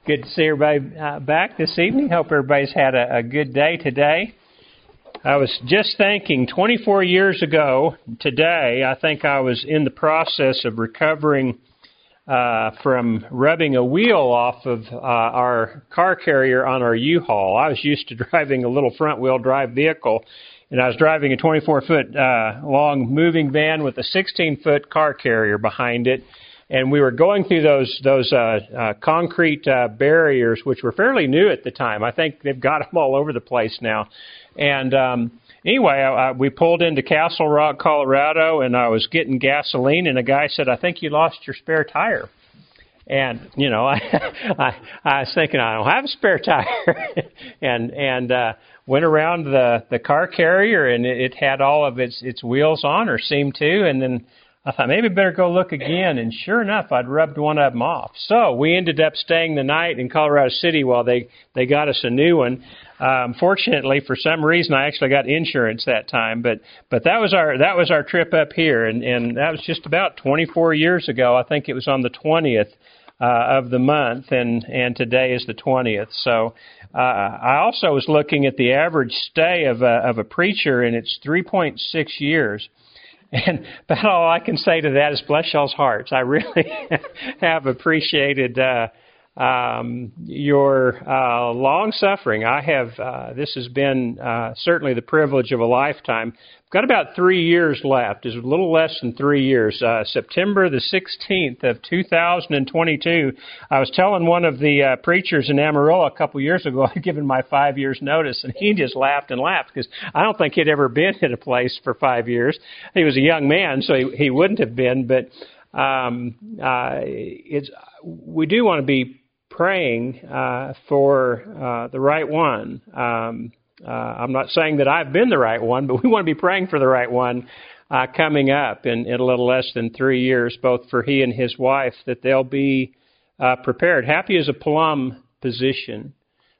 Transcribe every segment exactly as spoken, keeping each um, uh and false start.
Good to see everybody uh, back this evening. Hope everybody's had a, a good day today. I was just thinking, twenty-four years ago today, I think I was in the process of recovering uh, from rubbing a wheel off of uh, our car carrier on our U-Haul. I was used to driving a little front-wheel drive vehicle, and I was driving a twenty-four foot uh, long moving van with a sixteen foot car carrier behind it. And we were going through those those uh, uh, concrete uh, barriers, which were fairly new at the time. I think they've got them all over the place now. And um, anyway, I, I, we pulled into Castle Rock, Colorado, and I was getting gasoline, and a guy said, "I think you lost your spare tire." And you know, I I, I was thinking, I don't have a spare tire, and and uh, went around the the car carrier, and it, it had all of its its wheels on, or seemed to, and then I thought maybe better go look again, and sure enough, I'd rubbed one of them off. So we ended up staying the night in Colorado City while they, they got us a new one. Um, fortunately, for some reason, I actually got insurance that time. But but that was our that was our trip up here, and, and that was just about twenty-four years ago. I think it was on the twentieth uh, of the month, and and today is the twentieth. So uh, I also was looking at the average stay of a, of a preacher, and it's three point six years. And about all I can say to that is bless y'all's hearts. I really have appreciated uh, um, your uh, long suffering. I have. Uh, this has been uh, certainly the privilege of a lifetime. I've got about three years left. It's a little less than three years. Uh, September the sixteenth of two thousand twenty-two. I was telling one of the uh, preachers in Amarillo a couple years ago I'd given my five years notice, and he just laughed and laughed because I don't think he'd ever been in a place for five years. He was a young man, so he, he wouldn't have been. But um, uh, it's we do want to be praying uh, for uh, the right one. Um, uh, I'm not saying that I've been the right one, but we want to be praying for the right one uh, coming up in, in a little less than three years, both for he and his wife, that they'll be uh, prepared. Happy is a plum position.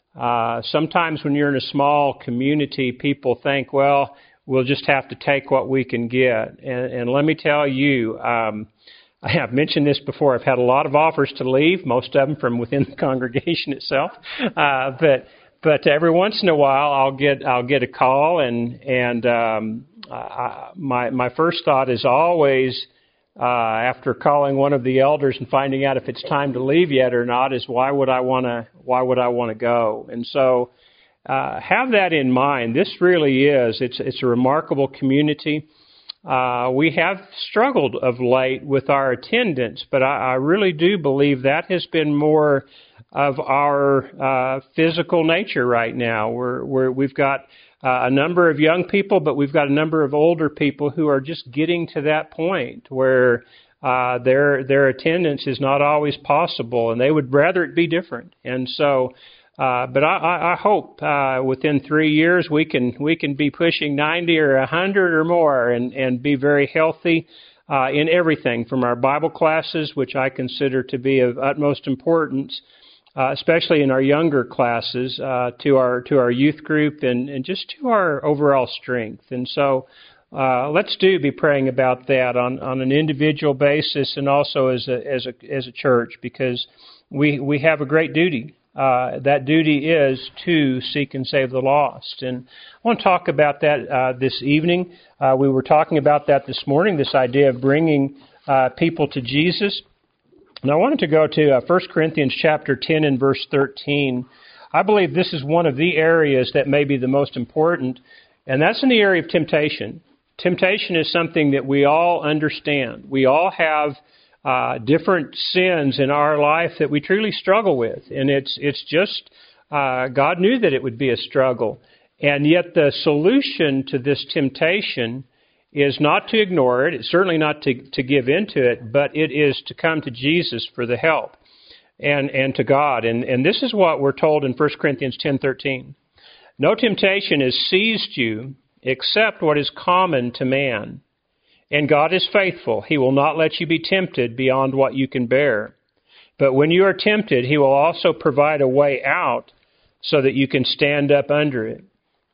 Uh, sometimes when you're in a small community, people think, well, we'll just have to take what we can get. And, and let me tell you, um, I have mentioned this before. I've had a lot of offers to leave, most of them from within the congregation itself. Uh, but but every once in a while, I'll get I'll get a call, and and um, I, my my first thought is always uh, after calling one of the elders and finding out if it's time to leave yet or not is why would I want to why would I want to go? And so uh, have that in mind. This really is it's it's a remarkable community. Uh, we have struggled of late with our attendance, but I, I really do believe that has been more of our uh, physical nature right now. We're, we're, we've got uh, a number of young people, but we've got a number of older people who are just getting to that point where uh, their their attendance is not always possible, and they would rather it be different. And so. Uh, but I, I hope uh, within three years we can we can be pushing ninety or one hundred or more and, and be very healthy uh, in everything from our Bible classes, which I consider to be of utmost importance, uh, especially in our younger classes, uh, to our to our youth group and, and just to our overall strength. And so uh, let's do be praying about that on, on an individual basis and also as a as a as a church, because we we have a great duty. Uh, that duty is to seek and save the lost. And I want to talk about that uh, this evening. Uh, we were talking about that this morning, this idea of bringing uh, people to Jesus. And I wanted to go to uh, First Corinthians chapter ten and verse thirteen. I believe this is one of the areas that may be the most important, and that's in the area of temptation. Temptation is something that we all understand. We all have Uh, different sins in our life that we truly struggle with. And it's it's just, uh, God knew that it would be a struggle. And yet the solution to this temptation is not to ignore it. It's certainly not to, to give into it, but it is to come to Jesus for the help and, and to God. And, and this is what we're told in First Corinthians ten thirteen. No temptation has seized you except what is common to man. And God is faithful. He will not let you be tempted beyond what you can bear. But when you are tempted, He will also provide a way out so that you can stand up under it.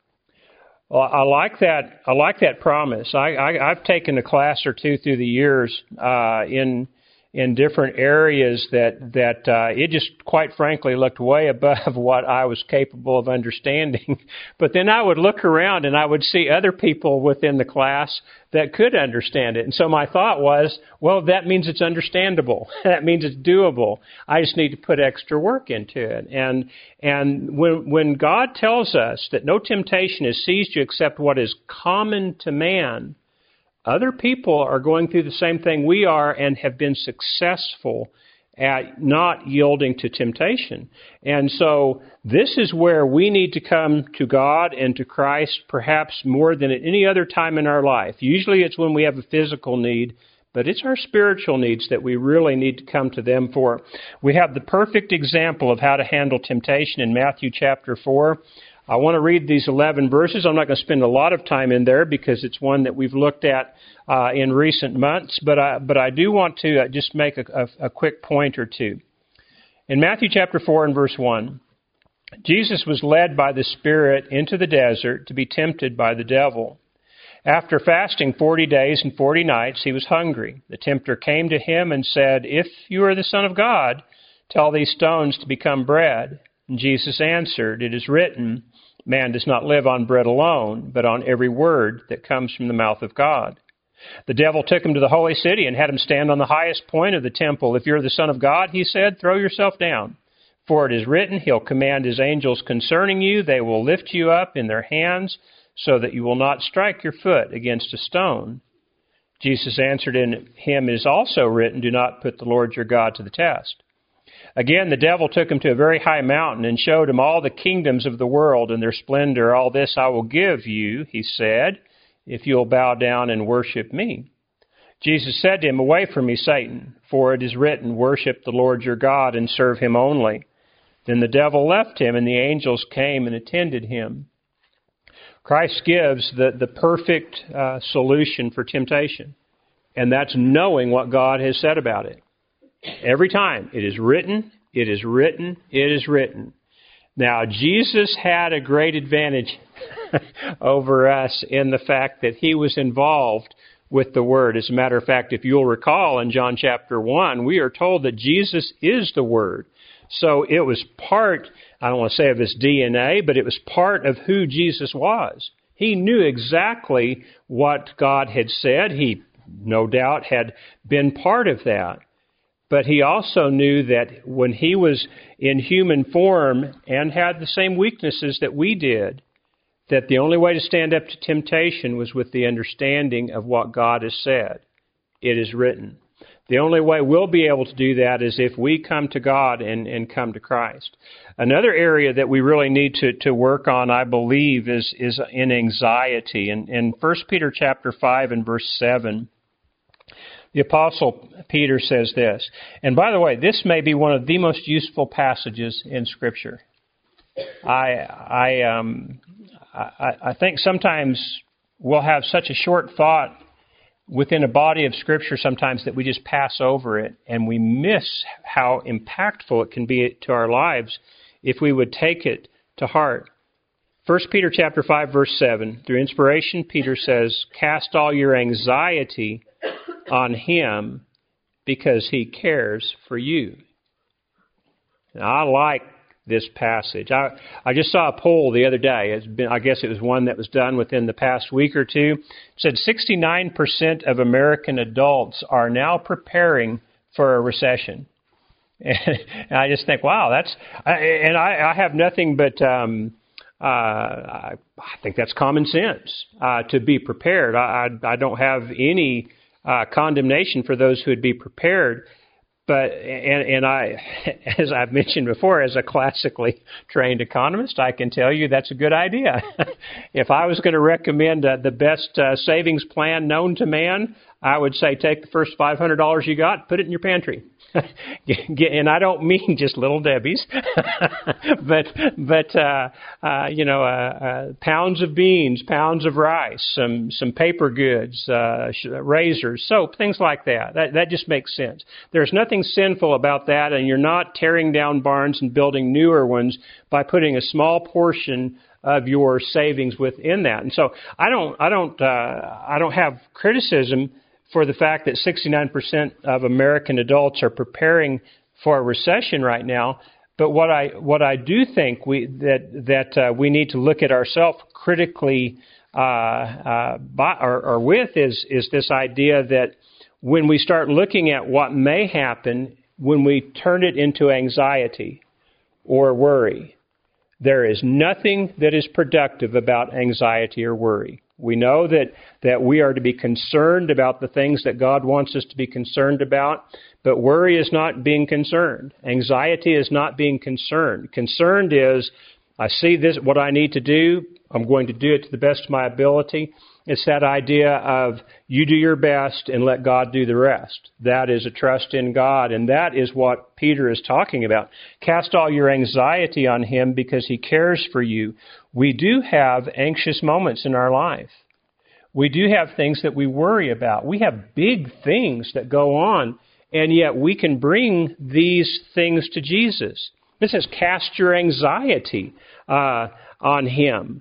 Well, I like that. I like that promise. I, I, I've taken a class or two through the years uh, in in different areas that that uh, it just quite frankly looked way above what I was capable of understanding. But then I would look around and I would see other people within the class that could understand it. And so my thought was, well, that means it's understandable. That means it's doable. I just need to put extra work into it. And and when when God tells us that no temptation has seized you except what is common to man, other people are going through the same thing we are and have been successful at not yielding to temptation. And so this is where we need to come to God and to Christ perhaps more than at any other time in our life. Usually it's when we have a physical need, but it's our spiritual needs that we really need to come to them for. We have the perfect example of how to handle temptation in Matthew chapter four. I want to read these eleven verses. I'm not going to spend a lot of time in there because it's one that we've looked at uh, in recent months, but I, but I do want to uh, just make a, a, a quick point or two. In Matthew chapter four and verse one, Jesus was led by the Spirit into the desert to be tempted by the devil. After fasting forty days and forty nights, he was hungry. The tempter came to him and said, "If you are the Son of God, tell these stones to become bread." And Jesus answered, "It is written, man does not live on bread alone, but on every word that comes from the mouth of God." The devil took him to the holy city and had him stand on the highest point of the temple. "If you're the Son of God," he said, "throw yourself down. For it is written, he'll command his angels concerning you. They will lift you up in their hands so that you will not strike your foot against a stone." Jesus answered him, "It is also written, do not put the Lord your God to the test." Again, the devil took him to a very high mountain and showed him all the kingdoms of the world and their splendor. "All this I will give you," he said, "if you will bow down and worship me." Jesus said to him, "Away from me, Satan, for it is written, worship the Lord your God and serve him only." Then the devil left him, and the angels came and attended him. Christ gives the, the perfect uh, solution for temptation, and that's knowing what God has said about it. Every time, it is written, it is written, it is written. Now, Jesus had a great advantage over us in the fact that he was involved with the Word. As a matter of fact, if you'll recall in John chapter one, we are told that Jesus is the Word. So it was part, I don't want to say of his D N A, but it was part of who Jesus was. He knew exactly what God had said. He, no doubt, had been part of that. But he also knew that when he was in human form and had the same weaknesses that we did, that the only way to stand up to temptation was with the understanding of what God has said. It is written. The only way we'll be able to do that is if we come to God and, and come to Christ. Another area that we really need to, to work on, I believe, is, is in anxiety. And in First Peter chapter five and verse seven, the Apostle Peter says this. And by the way, this may be one of the most useful passages in Scripture. I I um I, I think sometimes we'll have such a short thought within a body of Scripture sometimes that we just pass over it, and we miss how impactful it can be to our lives if we would take it to heart. First Peter chapter five, verse seven, through inspiration, Peter says, "Cast all your anxiety on him because he cares for you." Now, I like this passage. I, I just saw a poll the other day. It's been, I guess it was one that was done within the past week or two. It said sixty-nine percent of American adults are now preparing for a recession. And I just think, wow, that's, and I, I have nothing but, um, uh, I, I think that's common sense, uh, to be prepared. I, I, I don't have any Uh, condemnation for those who would be prepared. But, and, and I, as I've mentioned before, as a classically trained economist, I can tell you that's a good idea. If I was going to recommend uh, the best uh, savings plan known to man, I would say take the first five hundred dollars you got, put it in your pantry. And I don't mean just Little Debbie's, but but uh, uh, you know, uh, uh, pounds of beans, pounds of rice, some some paper goods, uh, razors, soap, things like that. That that just makes sense. There's nothing sinful about that, and you're not tearing down barns and building newer ones by putting a small portion of your savings within that. And so I don't I don't uh, I don't have criticism for the fact that sixty-nine percent of American adults are preparing for a recession right now. But what I what I do think we that that uh, we need to look at ourselves critically uh, uh, by, or, or with is is this idea that when we start looking at what may happen when we turn it into anxiety or worry, there is nothing that is productive about anxiety or worry. We know that, that we are to be concerned about the things that God wants us to be concerned about, but worry is not being concerned. Anxiety is not being concerned. Concerned is, I see this, what I need to do, I'm going to do it to the best of my ability. It's that idea of you do your best and let God do the rest. That is a trust in God, and that is what Peter is talking about. Cast all your anxiety on Him because He cares for you. We do have anxious moments in our life. We do have things that we worry about. We have big things that go on, and yet we can bring these things to Jesus. It says, cast your anxiety uh, on Him.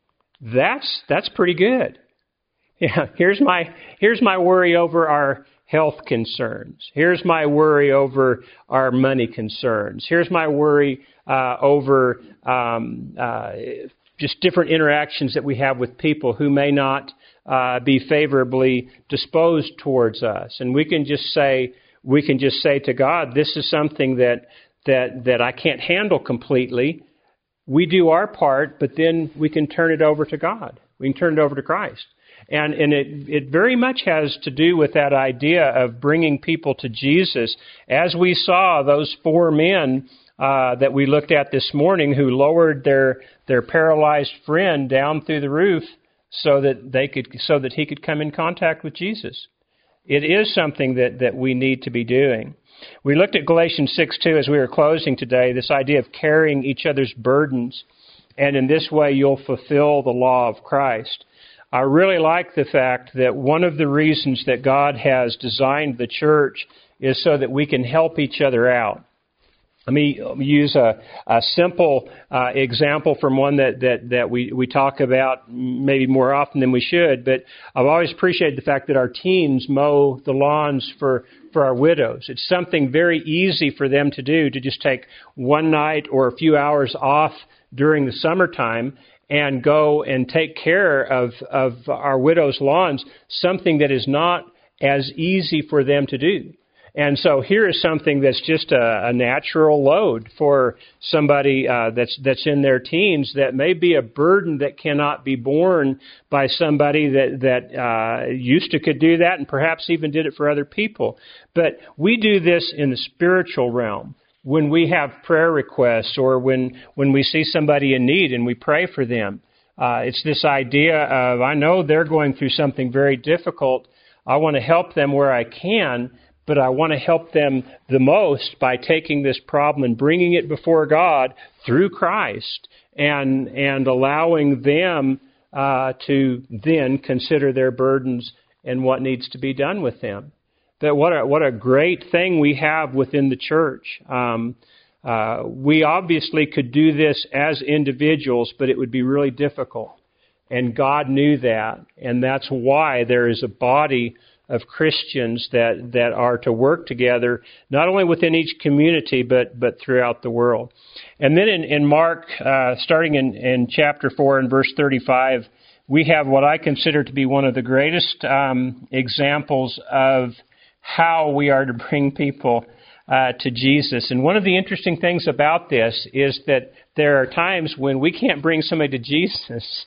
That's that's pretty good. Yeah, here's my here's my worry over our health concerns. Here's my worry over our money concerns. Here's my worry uh, over um, uh, just different interactions that we have with people who may not uh, be favorably disposed towards us. And we can just say we can just say to God, this is something that that that I can't handle completely. We do our part, but then we can turn it over to God. We can turn it over to Christ. And and it, it very much has to do with that idea of bringing people to Jesus. As we saw those four men uh, that we looked at this morning who lowered their their paralyzed friend down through the roof so that they could so that he could come in contact with Jesus. It is something that, that we need to be doing. We looked at Galatians six two as we were closing today, this idea of carrying each other's burdens, and in this way you'll fulfill the law of Christ. I really like the fact that one of the reasons that God has designed the church is so that we can help each other out. Let me use a, a simple uh, example from one that, that, that we, we talk about maybe more often than we should, but I've always appreciated the fact that our teens mow the lawns for, for our widows. It's something very easy for them to do, to just take one night or a few hours off during the summertime and go and take care of, of our widows' lawns, something that is not as easy for them to do. And so here is something that's just a, a natural load for somebody uh, that's that's in their teens that may be a burden that cannot be borne by somebody that, that uh, used to could do that and perhaps even did it for other people. But we do this in the spiritual realm. When we have prayer requests or when, when we see somebody in need and we pray for them, uh, it's this idea of, I know they're going through something very difficult. I want to help them where I can, but I want to help them the most by taking this problem and bringing it before God through Christ and and allowing them uh, to then consider their burdens and what needs to be done with them. That what a, what a great thing we have within the church. Um, uh, we obviously could do this as individuals, but it would be really difficult. And God knew that, and that's why there is a body of Christians that, that are to work together, not only within each community, but, but throughout the world. And then in, in Mark, uh, starting in, in chapter four and verse thirty-five, we have what I consider to be one of the greatest um, examples of how we are to bring people uh, to Jesus. And one of the interesting things about this is that there are times when we can't bring somebody to Jesus.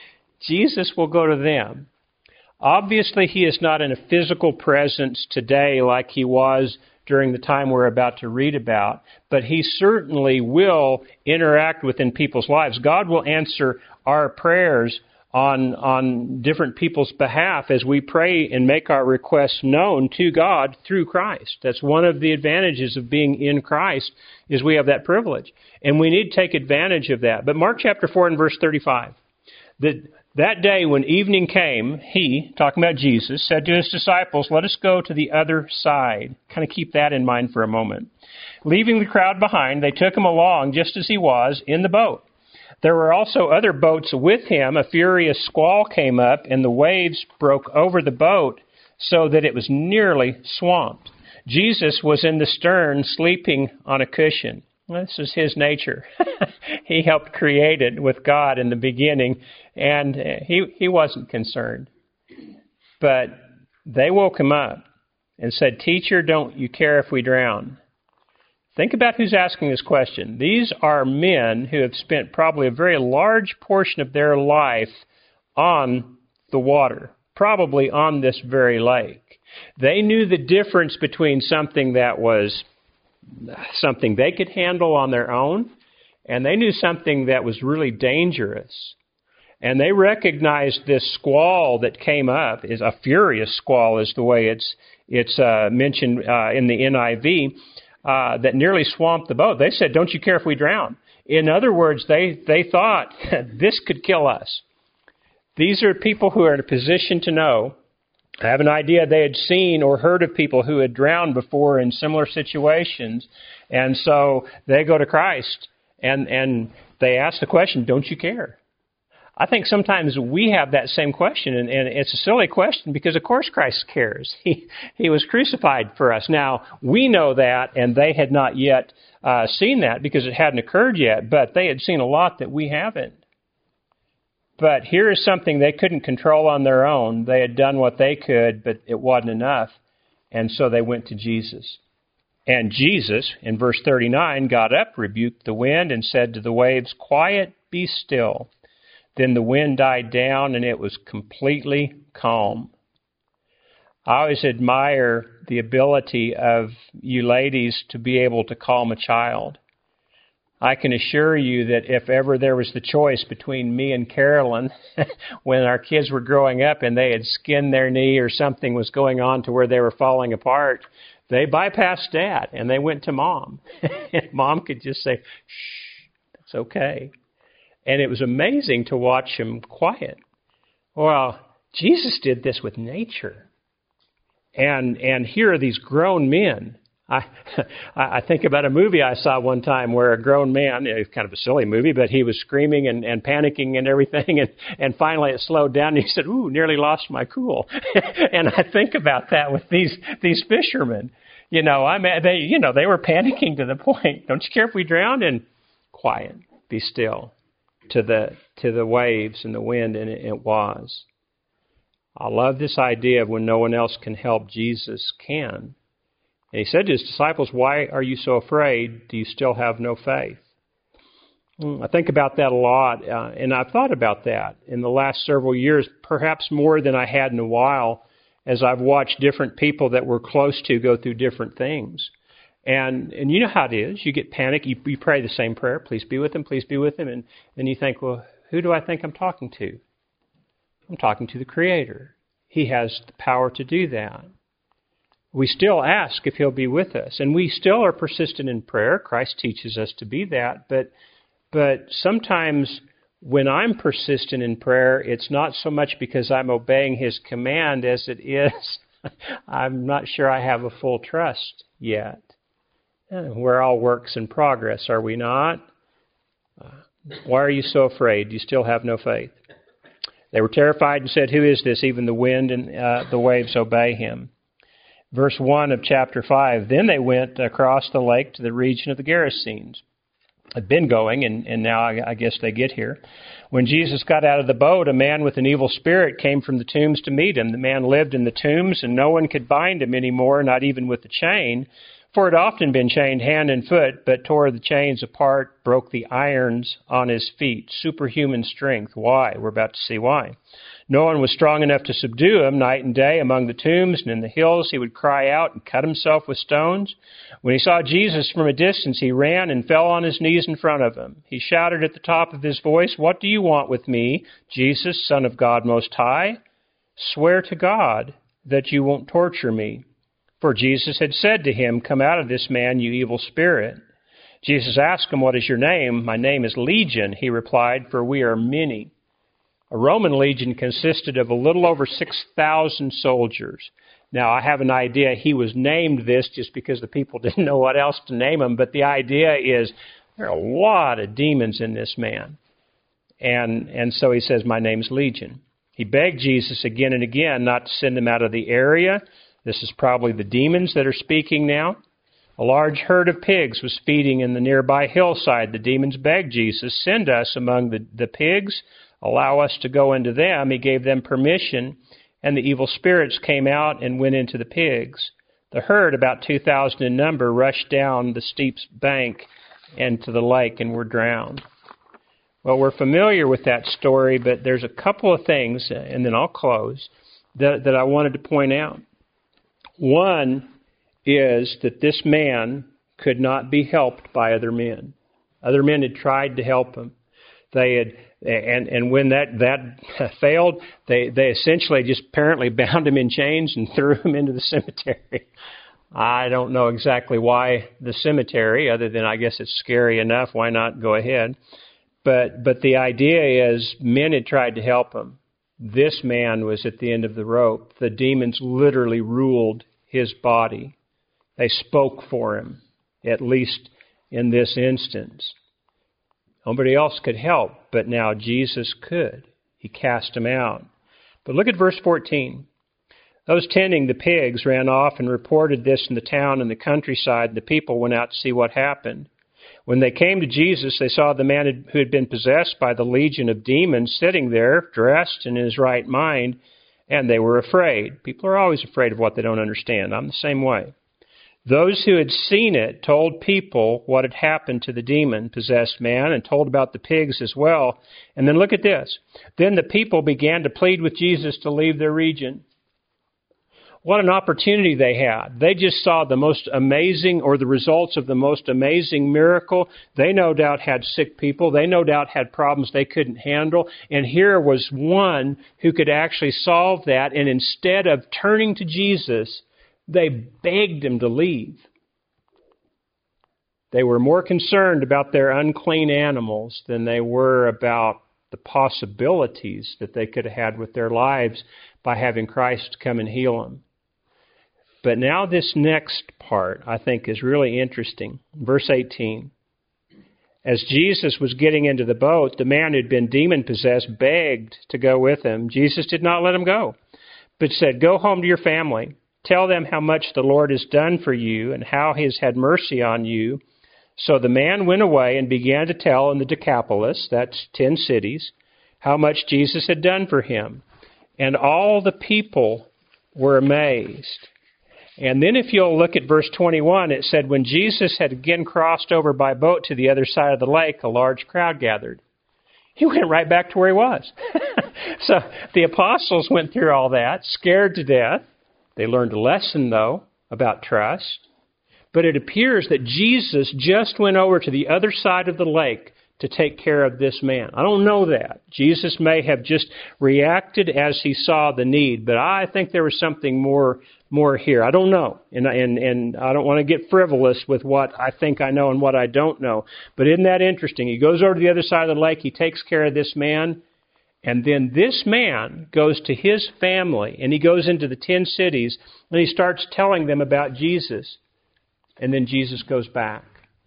Jesus will go to them. Obviously, He is not in a physical presence today like He was during the time we're about to read about, but He certainly will interact within people's lives. God will answer our prayers on on different people's behalf as we pray and make our requests known to God through Christ. That's one of the advantages of being in Christ, is we have that privilege. And we need to take advantage of that. But Mark chapter four and verse thirty-five, that that day when evening came, He, talking about Jesus, said to His disciples, let us go to the other side. Kind of keep that in mind for a moment. Leaving the crowd behind, they took Him along just as He was in the boat. There were also other boats with Him. A furious squall came up, and the waves broke over the boat so that it was nearly swamped. Jesus was in the stern sleeping on a cushion. This is his nature. He helped create it with God in the beginning, and he, he wasn't concerned. But they woke him up and said, "Teacher, don't you care if we drown?" Think about who's asking this question. These are men who have spent probably a very large portion of their life on the water, probably on this very lake. They knew the difference between something that was something they could handle on their own, and they knew something that was really dangerous. And they recognized this squall that came up, is a furious squall is the way it's it's uh, mentioned uh, in the N I V, uh, that nearly swamped the boat. They said, "Don't you care if we drown?" In other words, they, they thought, this could kill us. These are people who are in a position to know. I have an idea they had seen or heard of people who had drowned before in similar situations. And so they go to Christ and, and they ask the question, "Don't you care?" I think sometimes we have that same question, and, and it's a silly question because, of course, Christ cares. He he was crucified for us. Now, we know that, and they had not yet uh, seen that because it hadn't occurred yet, but they had seen a lot that we haven't. But here is something they couldn't control on their own. They had done what they could, but it wasn't enough, and so they went to Jesus. And Jesus, in verse thirty-nine, got up, rebuked the wind, and said to the waves, "Quiet, be still." Then the wind died down, and it was completely calm. I always admire the ability of you ladies to be able to calm a child. I can assure you that if ever there was the choice between me and Carolyn, when our kids were growing up and they had skinned their knee or something was going on to where they were falling apart, they bypassed Dad and they went to Mom. And Mom could just say, "Shh, it's okay." And it was amazing to watch him quiet. Well, Jesus did this with nature. And and here are these grown men. I I think about a movie I saw one time where a grown man, it was kind of a silly movie, but he was screaming and, and panicking and everything. And, and finally it slowed down and he said, "Ooh, nearly lost my cool." And I think about that with these these fishermen. You know, I mean, they, you know, they were panicking to the point, "Don't you care if we drown?" And quiet, be still. To the to the waves and the wind, and it, it was. I love this idea of when no one else can help, Jesus can. And he said to his disciples, "Why are you so afraid? Do you still have no faith?" I think about that a lot, uh, and I've thought about that in the last several years, perhaps more than I had in a while, as I've watched different people that we're close to go through different things. And and you know how it is. You get panic. You, you pray the same prayer. "Please be with him. Please be with him." And then you think, well, who do I think I'm talking to? I'm talking to the Creator. He has the power to do that. We still ask if he'll be with us. And we still are persistent in prayer. Christ teaches us to be that. But but sometimes when I'm persistent in prayer, it's not so much because I'm obeying his command as it is I'm not sure I have a full trust yet. We're all works in progress, are we not? Uh, why are you so afraid? You still have no faith. They were terrified and said, "Who is this? Even the wind and uh, the waves obey him." Verse one of chapter five, "Then they went across the lake to the region of the Gerasenes." Had been going, and, and now I, I guess they get here. When Jesus got out of the boat, a man with an evil spirit came from the tombs to meet him. The man lived in the tombs, and no one could bind him anymore, not even with a chain. For it had often been chained hand and foot, but tore the chains apart, broke the irons on his feet. Superhuman strength. Why? We're about to see why. No one was strong enough to subdue him. Night and day among the tombs and in the hills he would cry out and cut himself with stones. When he saw Jesus from a distance, he ran and fell on his knees in front of him. He shouted at the top of his voice, "What do you want with me, Jesus, Son of God Most High? Swear to God that you won't torture me." For Jesus had said to him, "Come out of this man, you evil spirit." Jesus asked him, "What is your name?" "My name is Legion," he replied, "for we are many." A Roman legion consisted of a little over six thousand soldiers. Now, I have an idea he was named this just because the people didn't know what else to name him, but the idea is there are a lot of demons in this man. And and so he says, "My name's Legion." He begged Jesus again and again not to send him out of the area. This is probably the demons that are speaking now. A large herd of pigs was feeding in the nearby hillside. The demons begged Jesus, send us among the, the pigs, allow us to go into them. He gave them permission, and the evil spirits came out and went into the pigs. The herd, about two thousand in number, rushed down the steep bank into the lake and were drowned. Well, we're familiar with that story, but there's a couple of things, and then I'll close, that, that I wanted to point out. One is that this man could not be helped by other men. Other men had tried to help him. They had, and and when that that failed, they they essentially just apparently bound him in chains and threw him into the cemetery. I don't know exactly why the cemetery, other than I guess it's scary enough. Why not go ahead? But but the idea is men had tried to help him. This man was at the end of the rope. The demons literally ruled his body. They spoke for him, at least in this instance. Nobody else could help, but now Jesus could. He cast him out. But look at verse fourteen. Those tending the pigs ran off and reported this in the town and the countryside, and the people went out to see what happened. When they came to Jesus, they saw the man who had been possessed by the legion of demons sitting there, dressed and in his right mind, and they were afraid. People are always afraid of what they don't understand. I'm the same way. Those who had seen it told people what had happened to the demon-possessed man and told about the pigs as well. And then look at this. Then the people began to plead with Jesus to leave their region. What an opportunity they had. They just saw the most amazing, or the results of the most amazing miracle. They no doubt had sick people. They no doubt had problems they couldn't handle. And here was one who could actually solve that. And instead of turning to Jesus, they begged him to leave. They were more concerned about their unclean animals than they were about the possibilities that they could have had with their lives by having Christ come and heal them. But now this next part, I think, is really interesting. Verse eighteen. As Jesus was getting into the boat, the man who had been demon-possessed begged to go with him. Jesus did not let him go, but said, "Go home to your family. Tell them how much the Lord has done for you and how he has had mercy on you." So the man went away and began to tell in the Decapolis, that's ten cities, how much Jesus had done for him. And all the people were amazed. And then if you'll look at verse twenty-one, it said, when Jesus had again crossed over by boat to the other side of the lake, a large crowd gathered. He went right back to where he was. So the apostles went through all that, scared to death. They learned a lesson, though, about trust. But it appears that Jesus just went over to the other side of the lake to take care of this man. I don't know that. Jesus may have just reacted as he saw the need, but I think there was something more more here. I don't know. And, and, and I don't want to get frivolous with what I think I know and what I don't know. But isn't that interesting? He goes over to the other side of the lake. He takes care of this man. And then this man goes to his family, and he goes into the ten cities, and he starts telling them about Jesus. And then Jesus goes back.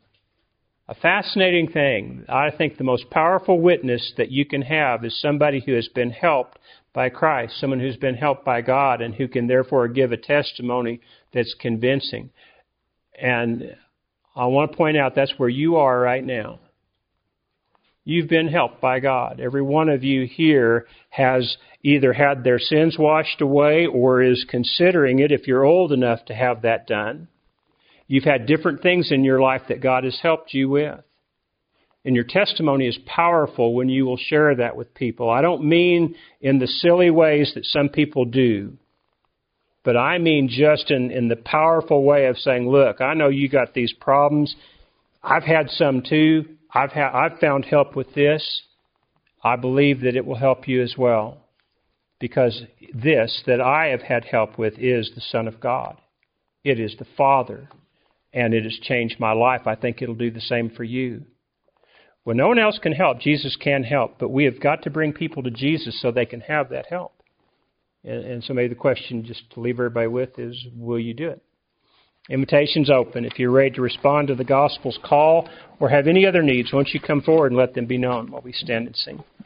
A fascinating thing. I think the most powerful witness that you can have is somebody who has been helped by Christ, someone who's been helped by God, and who can therefore give a testimony that's convincing. And I want to point out that's where you are right now. You've been helped by God. Every one of you here has either had their sins washed away or is considering it if you're old enough to have that done. You've had different things in your life that God has helped you with. And your testimony is powerful when you will share that with people. I don't mean in the silly ways that some people do, but I mean just in, in the powerful way of saying, look, I know you got these problems. I've had some too. I've ha- I've found help with this. I believe that it will help you as well. Because this that I have had help with is the Son of God. It is the Father. And it has changed my life. I think it'll do the same for you. When no one else can help, Jesus can help. But we have got to bring people to Jesus so they can have that help. And, and so maybe the question just to leave everybody with is, will you do it? Invitation's open. If you're ready to respond to the gospel's call or have any other needs, why don't you come forward and let them be known while we stand and sing.